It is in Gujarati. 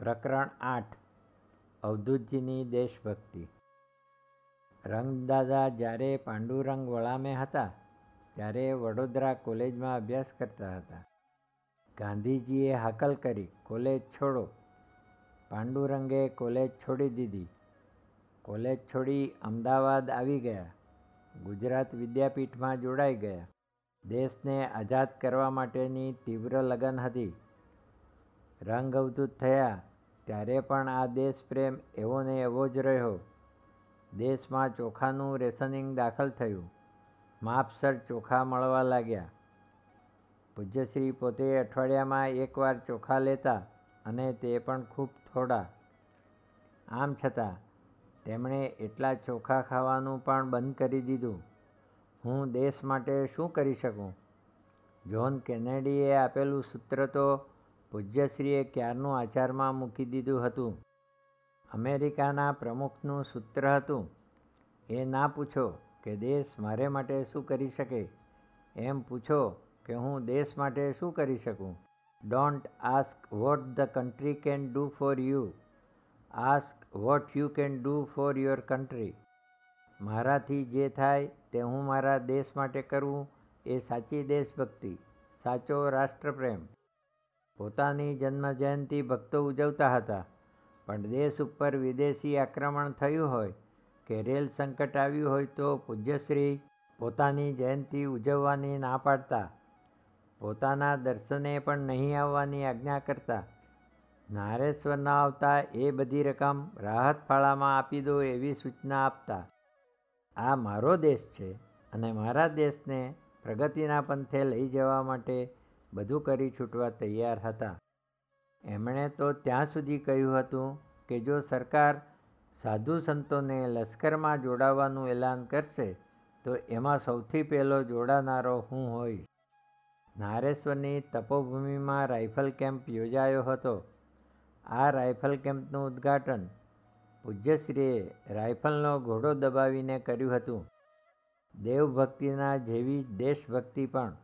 પ્રકરણ 8 અવધૂતજીની દેશભક્તિ. રંગદાદા જ્યારે પાંડુરંગ વળામે હતા ત્યારે વડોદરા કોલેજમાં અભ્યાસ કરતા હતા. ગાંધીજીએ હાકલ કરી, કોલેજ છોડો. પાંડુરંગે કોલેજ છોડી દીધી. કોલેજ છોડી અમદાવાદ આવી ગયા. ગુજરાત વિદ્યાપીઠમાં જોડાઈ ગયા. દેશને આઝાદ કરવા માટેની તીવ્ર લગન હતી. રંગ અવધૂત થયા ત્યારે પણ આ દેશપ્રેમ એવો ને એવો જ રહ્યો. દેશમાં ચોખાનું રેશનિંગ દાખલ થયું. માપસર ચોખા મળવા લાગ્યા. પૂજ્યશ્રી પોતે અઠવાડિયામાં એકવાર ચોખા લેતા અને તે પણ ખૂબ થોડા. આમ છતાં તેમણે એટલા ચોખા ખાવાનું પણ બંધ કરી દીધું. હું દેશ માટે શું કરી શકું? જ્હોન કેનેડીએ આપેલું સૂત્ર તો પૂજ્યશ્રીએ ક્યારનું આચારમાં મૂકી દીધું હતું. અમેરિકાના પ્રમુખનું સૂત્ર હતું, એ ના પૂછો કે દેશ મારે માટે શું કરી શકે, એમ પૂછો કે હું દેશ માટે શું કરી શકું. Don't ask what the country can do for you, ask what you can do for your country. મારાથી જે થાય તે હું મારા દેશ માટે કરવું એ સાચી દેશભક્તિ, સાચો રાષ્ટ્રપ્રેમ. પોતાની જન્મજયંતિ ભક્તો ઉજવતા હતા, પણ દેશ ઉપર વિદેશી આક્રમણ થયું હોય કે રેલ સંકટ આવ્યું હોય તો પૂજ્યશ્રી પોતાની જયંતિ ઉજવવાની ના પાડતા. પોતાના દર્શને પણ નહીં આવવાની આજ્ઞા કરતા. નારેશ્વર ન આવતા એ બધી રકમ રાહત ફાળામાં આપી દો એવી સૂચના આપતા. આ મારો દેશ છે અને મારા દેશને પ્રગતિના પંથે લઈ જવા માટે બધું કરી છૂટવા તૈયાર હતા. એમણે તો ત્યાં સુધી કહ્યું હતું કે જો સરકાર સાધુ સંતોને લશ્કરમાં જોડાવાનું એલાન કરશે તો એમાં સૌથી પહેલો જોડાનારો હું હોઈશ. નારેશ્વરની તપોભૂમિમાં રાઇફલ કેમ્પ યોજાયો હતો. આ રાઇફલ કેમ્પનું ઉદ્ઘાટન પૂજ્યશ્રીએ રાઇફલનો ઘોડો દબાવીને કર્યું હતું. દેવભક્તિના જેવી જ દેશભક્તિ પણ